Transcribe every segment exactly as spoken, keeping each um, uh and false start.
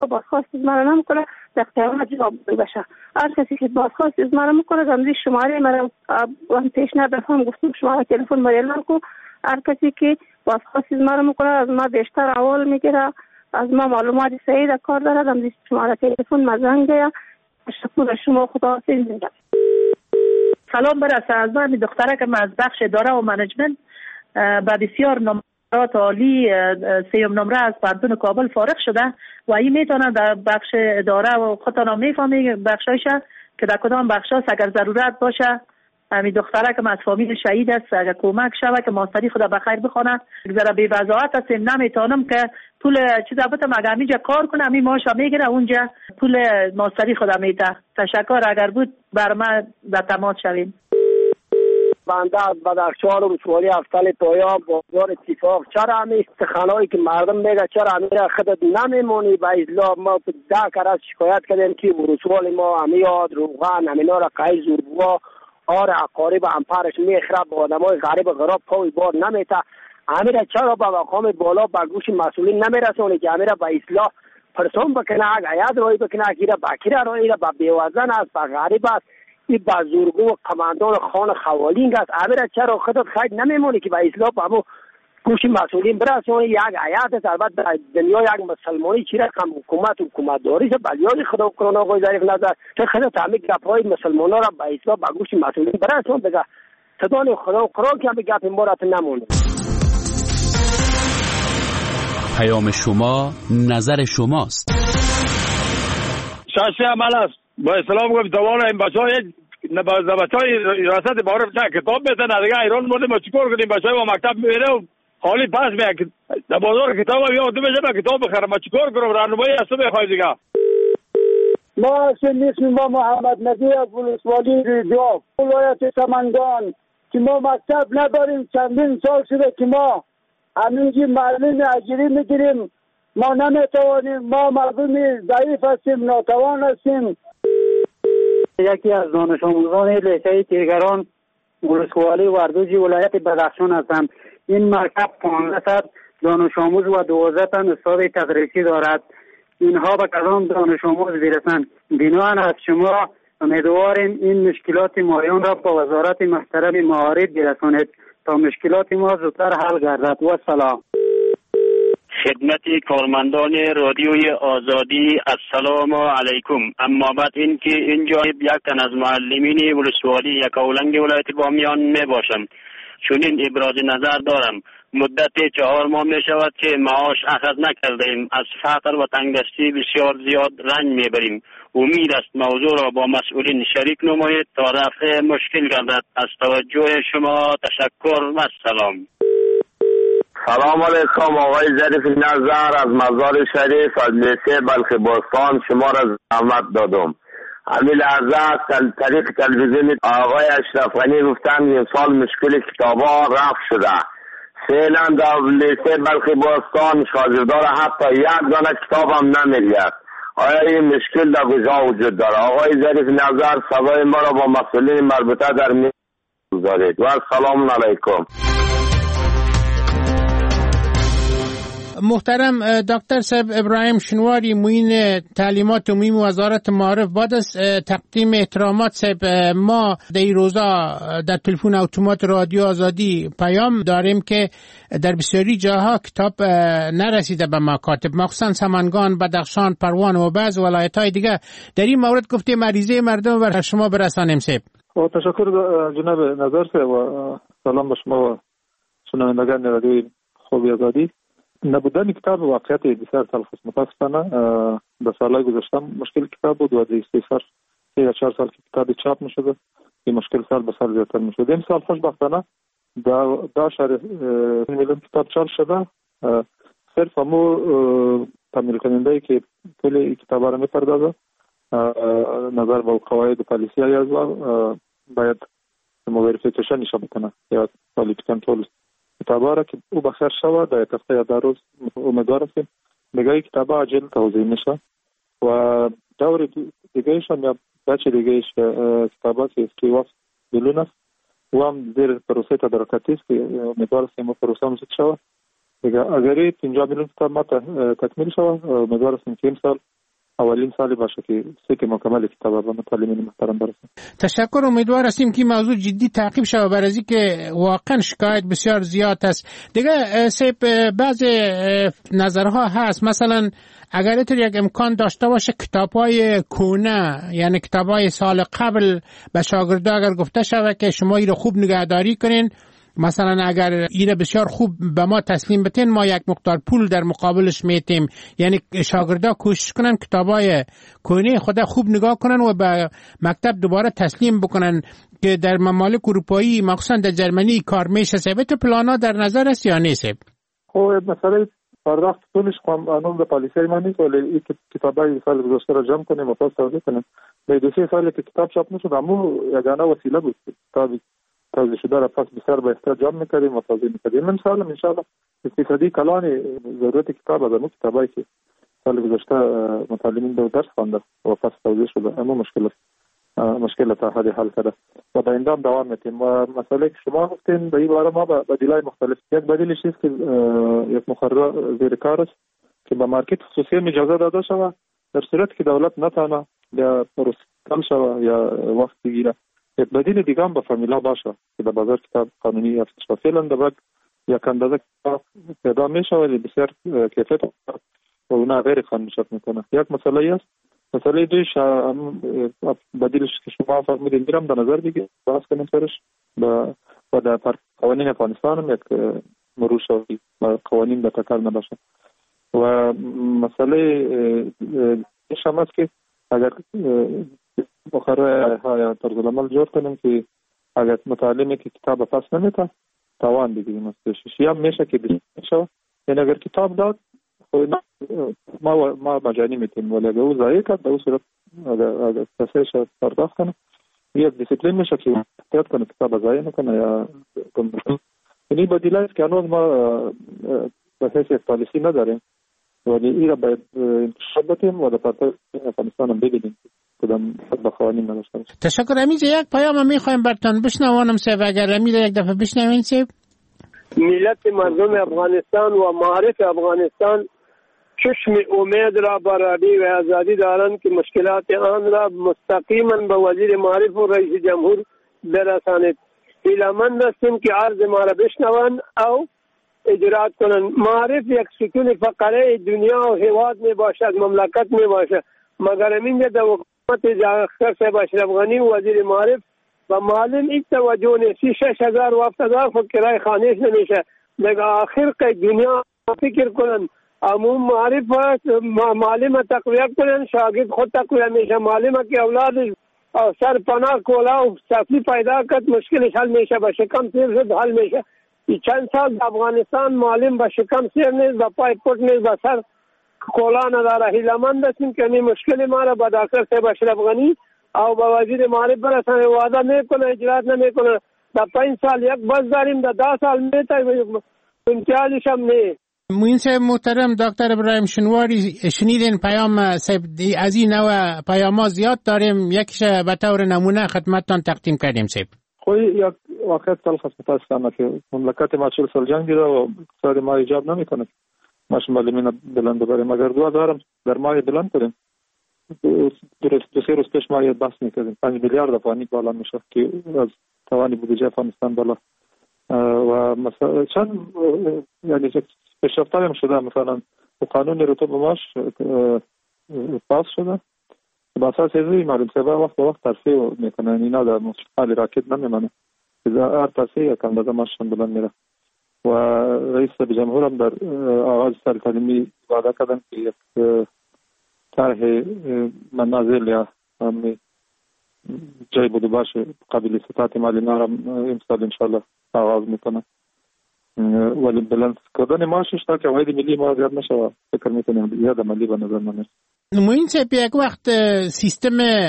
بازخواست از من نمیکنه در قیامت جواب بشه. هر کسی که بازخواست از من میکنه دامزی شماره مرا پیش ندفهم گفتم شماره تلفن ما اعلام کو. هر کسی که بازخواست از من میکنه از ما بیشتر اول میگیره، از ما معلومات صحیح در کار داره، دامزی شماره تلفن ما زنگ یا شکر شما خدا حافظ میگم. سلام برسه از من دختره که از بخش اداره و منیجمنت با بسیار نمرات عالی سیوم نمره از پانتون کابل فارغ شده و این میتونه در بخش اداره و خودتان میفهمی بخشایش که در کدام بخشاست اگر ضرورت باشه. همین دختره که از فامیل شهید است اگر کمک شود که ماستری خدا بخیر بخونه. ذره بی وضاحت است، نمیتونم که پول چیز البته مگه اینجا کار کنم همین ماش میگیره اونجا پول ماستری خدا میده. تشکر، اگر بود بر من در تماس شویم. بنده از بدخشان و ولسوالی افتل پایا بازار اتفاق چرا همین استخانهایی که مردم میگه چرا همیره خودت نمیمونی با اصلاح ما ده کرد شکایت کردیم که ولسوالی ما همیاد روغن همینا را قیل زوربوا آره اقارب امپرش میخرب با آدم های غریب غراب پای بار نمیته همیره چرا با مقام بالا با گوش مسئولین نمیرسونه که همیره با اصلاح پرسون بکنه عید روی بکنه که باکیره روی با بیوزن است با غریب است ای بازرگو و کماندان خان خوالینگ است. همیره چرا خودت خید نمیمونی که با اصلاح با همون گوش مسئولین برسونه یک عید است. البته در دنیا یک مسلمانی چی رقم حکومت و حکومت داری است بلیاد خدا کرونا گوی ظریف نظر که خودت همه گپهای مسلمان را با اصلاح با گوش مسئولین برسون بگه صدای خدا و قرآن که همه گپ مورد نمونه. پیام شما نظر شماست. شاشه عمل است با اسلام گفت دوان این بچه های بچه های ریاست معارف نه کتاب میتن دیگه ایران بوده ما چیکار کنیم بچه های با مکتب میره و حالی پس میاد در بازار کتاب هم یاد میشه با کتاب بخرم ما چیکار کنم راهنمایی هست بخوای دیگه. ما اسم اسم ما محمد نبی از ولسوالی ریاض ولایت سمنگان که ما مکتب نداریم چندین سال شده که ما همینجی معلم اجری میگیریم ما نمیتوانیم ما مردم ضعیف هستیم ناتوان هستیم. یکی از دانش آموزان لیسه تیرگران ولسوالی وردوجی ولایت بدخشان هستم. این مرکب پانزده دانش آموز و دوازده تن استاد تدریسی دارد. اینها به کدام دانش آموز برسند؟ بنابراین از شما امیدواریم این مشکلات مایان را با وزارت محترم معارف برسانید تا مشکلات ما زودتر حل گردد. و سلام. خدمت کارمندان رادیوی آزادی السلام علیکم. اما بعد این که اینجا یک تن از معلمین ولسوالی یک اولنگ ولایت بامیان می باشم چون این ابراز نظر دارم. مدت چهار ماه می شود که معاش اخذ نکردیم. از فقر و تنگدستی بسیار زیاد رنج می بریم. امید است موضوع را با مسئولین شریک نمایید تا رفع مشکل گردد. از توجه شما تشکر و سلام. سلام علیکم آقای ظریف نظر از مزار شریف از لیسه بلخ باستان شما را زحمت دادم. همین لحظه از طریق تلویزیون آقای اشرف غنی گفتن این سال مشکل کتابا رفع شده. فعلا در لیسه بلخ باستان شاگردان حتی یک دانه کتاب هم نمی‌گیرد. آیا این مشکل در کجا وجود داره؟ آقای ظریف نظر صدای ما را با مسئولین مربوطه در میان گذارید. و سلام علیکم. محترم دکتر صاحب ابراهیم شنواری موین تعلیمات عمومی وزارت معارف بعد از تقدیم احترامات صاحب ما در این روزا در تلفن اتومات رادیو آزادی پیام داریم که در بسیاری جاها کتاب نرسیده به مکاتب مخصوصا سمنگان، بدخشان، پروان و بعض ولایت‌های دیگه. در این مورد گفته مریضه مردم بر شما برسانیم صاحب. تشکر جناب نظر صاحب و سلام به شما و شنوندگان رادیو خوب آزادی. نبودن کتاب واقعیت بسیار تلخ است. متاسفانه در سالهای گذشته مشکل کتاب بود و در استیصال سه یا چهار سال که کتاب چاپ میشده این مشکل سال به سال زیادتر میشده. این سال خوشبختانه در داشت میلیون کتاب چاپ شده. صرف همو تامین کننده که کل این کتاب را میپردازه نظر به قواعد پالیسی های از باید وریفیکیشنش بکنه یا کوالیتی کنترل کتابا را که او بخیر شود در هفته یا در روز امیدوار هستیم دیگه کتابا عاجل توزیع میشه و دور دیگه ایشان یا بچه دیگه ایش کتابا که اسکی وقت بلون است و هم زیر پروسه تدارکاتی است که امیدوار هستیم و پروسه همزید شود دیگه اگر پنجاه میلیون کتاب ما تکمیل شود امیدوار هستیم که این سال اولین سالی باشه که سکه مکمل کتاب به مطالعین محترم برسه. تشکر. امیدوار هستیم که موضوع جدی تعقیب شود برای از اینکه واقعا شکایت بسیار زیاد است. دیگه سیب بعض نظرها هست، مثلا اگر اینطور یک امکان داشته باشه کتاب‌های کهنه، یعنی کتاب‌های سال قبل به شاگردا اگر گفته شود که شما این رو خوب نگهداری کنین، مثلا اگر این بسیار خوب به ما تسلیم بتین ما یک مقدار پول در مقابلش میتیم، یعنی شاگردا کوشش کنن کتابای کهنه خود خوب نگاه کنن و به مکتب دوباره تسلیم بکنن که در ممالک اروپایی مخصوصا در جرمنی کار میشه. ثابت پلانا در نظر است یا نیست؟ خب مثلا پرداخت پولش قانون به پالیسی ما نیست، ولی این کتابای سال گذشته را جمع کنیم و پس توضیح کنیم. به دو سه سالی که کتاب چاپ نشد همون یگانه وسیله بود کتابی توضیح شده را پس بسیار به احتیاط جمع میکردیم و توضیح میکردیم. من سالم انشاءالله اقتصادی کلان ضرورت کتاب از امو کتابایی که سال گذشته مطالعین دو درس خوانده و پس توضیح شده امو مشکل مشکل تا حد حل کرده و با این دام دوام میتیم. و مسئله که شما گفتین به این باره ما به بدیلای مختلف، یک بدیلش است که یک مقرر زیر کار است که به مارکت خصوصی اجازه داده شود در صورت که دولت نتانه یا پروسکل شود یا وقت بگیره. یک بدیل دیگه هم به فامیلا باشه که در بازار کتاب قانونی هست. فعلا در بعد یک اندازه کتاب پیدا میشه ولی بسیار کیفیت و اونا غیر قانونی شد میکنه. یک مسئله است. مسئله دویش بدیلش که شما فرمودید میرم در نظر بگیر باز کنیم سرش و در قوانین افغانستان هم یک مرور شوی و قوانین به تکر نباشه. و مسئله دیش هم است که اگر مقرر یا طرز العمل جور کنیم که اگر مطالعه که کتاب پس نمیده توان بگیریم از پیشش یا میشه که بشه، یعنی اگر کتاب داد ما ما مجانی میتیم ولی اگر او ضایع کرد به او صورت اگر کسیش پرداخت کنه یک دیسیپلین میشه که احتیاط کنه کتاب ضایع نکنه یا گم. یعنی بدیل است که هنوز ما به حیث پالیسی نداریم ولی این را باید انتشار بدیم و در پرتای افغانستان هم ببینیم کدام به قوانین نداشته باشه. تشکر. امیز یک پیام میخوایم برتان بشنوانم سیب، اگر امید یک دفعه بشنوین سیب. ملت مردم افغانستان و معارف افغانستان چشم امید را برابری و آزادی دارند که مشکلات آن را مستقیما به وزیر معارف و رئیس جمهور برسانید. ایلامند هستیم که عرض ما را بشنوند او اجرات کنند. معارف یک ستون فقره دنیا و حواد می باشد، مملکت می باشد، مگر امین در حکومت جاخر صاحب اشرف غنی وزیر معارف و معلم این توجه نیستی شش هزار و هفت هزار خود کرای خانهش نمیشه. دیگه آخر که دنیا فکر کنن عموم معارف معلم تقویه کنن شاگرد خود تقویه میشه. معلم که اولاد سر پناه کولا و صفی پیدا کرد مشکلش حل میشه، به شکم سیر شد حل میشه. چند سال در افغانستان معلم به شکم سیر نیست، به پای پوت نیست، به سر کولا نداره. هیلمند هستیم که این مشکل ما را به دکتر صاحب اشرف غنی او با وزیر معارف برسانه. وعده میکنه اجرات نمیکنه. در پنج سال یک بس داریم، در ده سال میتایم امتیازش هم نه. موین صاحب محترم دکتر ابراهیم شنواری، شنیدین پیام صاحب از این نوع پیام ها زیاد داریم، یکیش به طور نمونه خدمتتان تقدیم کردیم صاحب. خب یک واقعیت تلخ است متاسفانه که مملکت ما چهل سال جنگ دیده و اقتصاد ما ایجاب نمیکنه ما معلمین بلند ببریم. اگر دو هزار در ماه بلند کنیم دو سه روز پیش ما یه بحث میکردیم پنج میلیارد افغانی بالا میشه که از توانی بودجه افغانستان بالا و مثلا چند یعنی پیشرفت هم شده. مثلا قانون رطوبت ماش پاس شده به اساس ازی معلوم سبا وقت به وقت ترفیع میکنه، اینا در مستقل راکت نمیمانه اذا هر ترفیع کم داده ماشن بلند میره. و رئیس جمهور هم در آغاز سال تعلیمی وعده کردن که یک طرح منازل یا جای بوده باشه قابل استطاعت معلمان را امسال انشاءالله آغاز میکنه. ولی بلند کردن معاشش تا که عاید ملی ما زیاد نشه فکر میکنیم زیاد ملی به نظر من. موین صاحب یک وقت سیستم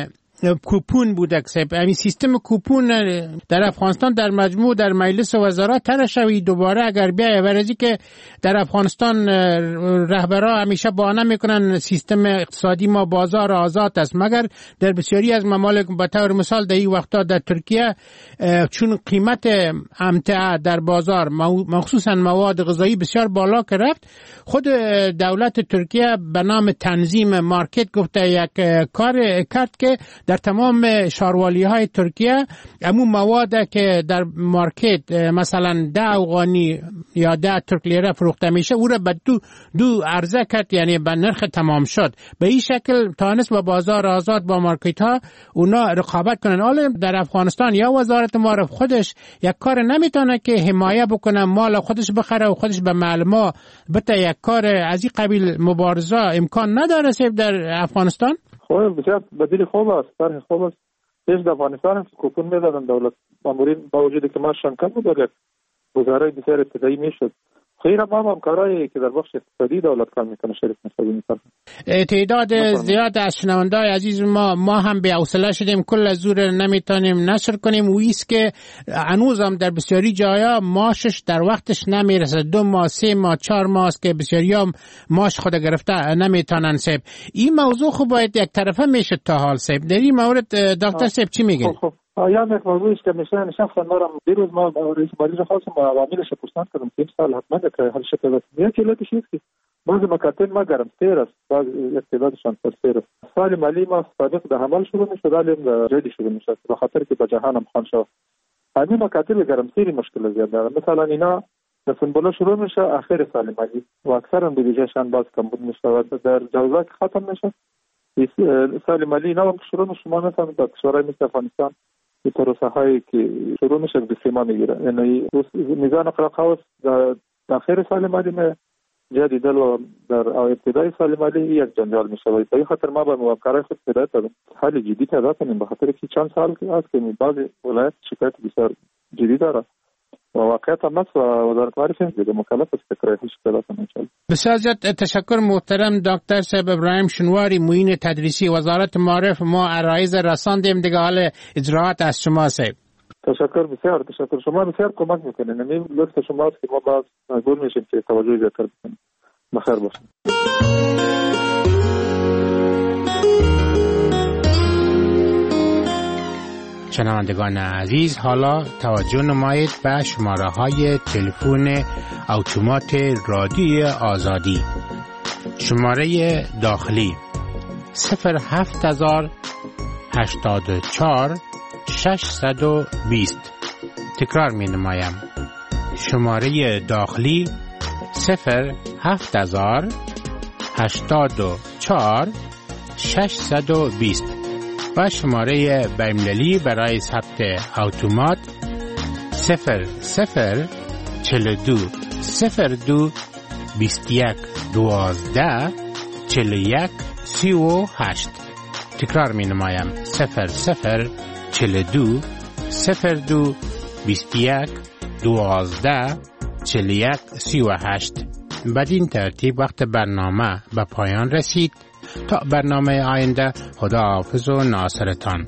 کوپون بوده که همین سیستم کوپون در افغانستان در مجموع در مجلس وزرا طرح شوی دوباره اگر بیای ورزی که در افغانستان رهبرا همیشه بهانه میکنن سیستم اقتصادی ما بازار آزاد است، مگر در بسیاری از ممالک به طور مثال در این وقتا در ترکیه چون قیمت امتعه در بازار مخصوصا مواد غذایی بسیار بالا که رفت، خود دولت ترکیه به نام تنظیم مارکت گفته یک کار کرد که در تمام شاروالی های ترکیه امون مواد که در مارکت مثلا ده افغانی یا ده ترک لیره فروخته میشه او را به دو دو عرضه کرد، یعنی به نرخ تمام شد. به این شکل تانست با بازار آزاد با مارکت ها اونا رقابت کنن. حالا در افغانستان یا وزارت معارف خودش یک کار نمیتونه که حمایه بکنه مال خودش بخره و خودش به معلما بته یک کار از این قبیل مبارزه امکان نداره سیب در افغانستان؟ خب بسیار بدیل خوب است، طرح خوب است. پیش در افغانستان هم کوپون میدادن دولت مامورین با وجود که ماشون کم بود یک وزاره بسیار ابتدایی میشد. خیر ما هم کارهایی که در بخش اقتصادی دولت کار میکنه شریک نسبی میکنه. تعداد زیاد از شنوندای عزیز ما ما هم به حوصله شدیم کل از زور نمیتونیم نشر کنیم و ایست که هنوز هم در بسیاری جایا ماشش در وقتش نمیرسه، دو ماه سه ماه چهار ماه است که بسیاری هم ماش خود گرفته نمیتونن سیب. این موضوع خب باید یک طرفه میشه تا حال سیب. در این مورد دکتر سیب چی میگین؟ آیا یک موضوعی که میشه نشان خواندارم دیروز ما رئیس مالی رو خواستم با عواملش پرسان کردم که این سال حتما که حل شده است. یک علتش است که بعضی مکاتب ما گرمتر است، بعض استعدادشان پرسر است. سال مالی ما سابق به عمل شروع میشد ولی ریدی شروع میشد به خاطر که به جهان هم خوان شد. همین مکاتب گرمتری مشکل زیاد داره. مثلا اینا مثلا بالا شروع میشه آخر سال مالی و اکثرا بودجهشان باز کمبود میشه و در جوزا که ختم میشه. سال مالی اینا هم شروع میشه. ما مثلا در کشورهای مثل افغانستان این پروسه هایی که شروع میشه به سیما میگیره، یعنی میزان قراقاوس در آخر سال مالی جدیدل و در ابتدای سال مالی یک جنجال میشه و به این خاطر ما با موافقه خود هدایت دادم حل جدی پیدا کنیم به خاطر که چند سال است که بعضی ولایت شکایت بسیار جدی داره و واقعیت هم است و وزارت معرفی دیگه مکلف است که حلش پیدا کنه ان شاء الله. بسیار زیاد تشکر محترم دکتر صاحب ابراهیم شنواری معین تدریسی وزارت معارف. ما عرایض رساندیم دیگه حال اجراعات از شما صاحب. تشکر بسیار تشکر، شما بسیار کمک میکنین. یعنی لطف شماست که ما باز مجبور میشیم که توجه زیادتر بکنیم. بخیر باشین. شنوندگان عزیز، حالا توجه نمایید به شماره های تلفن اتومات رادیوی آزادی. شماره داخلی صفر هفت هزار هشتاد و چهار ششصد و بیست. تکرار می نمایم. شماره داخلی صفر هفت هزار هشتاد و چهار ششصد و بیست و شماره بین‌المللی برای ثبت اتومات صفر صفر چهل و دو صفر دو بیست و یک دوازده چهل و یک سی و هشت. تکرار می نمایم. صفر صفر چهل و دو صفر دو بیست و یک دوازده چهل و یک سی و هشت. بدین ترتیب وقت برنامه به پایان رسید. تا برنامه آینده، خدا حافظ و ناصرتان.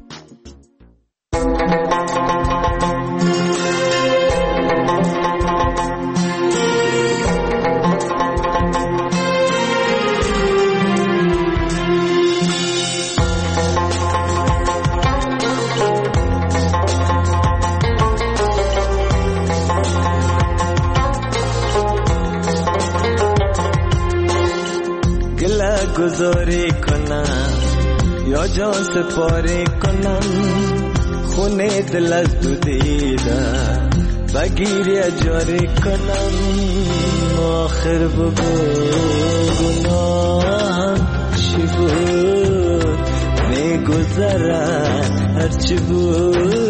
گذاری کنم یا جان سپاری کنم، خونه دل از دو دیده بگیری جاری کنم. آخر بگو گناهم چی بود، میگذرد هرچی بود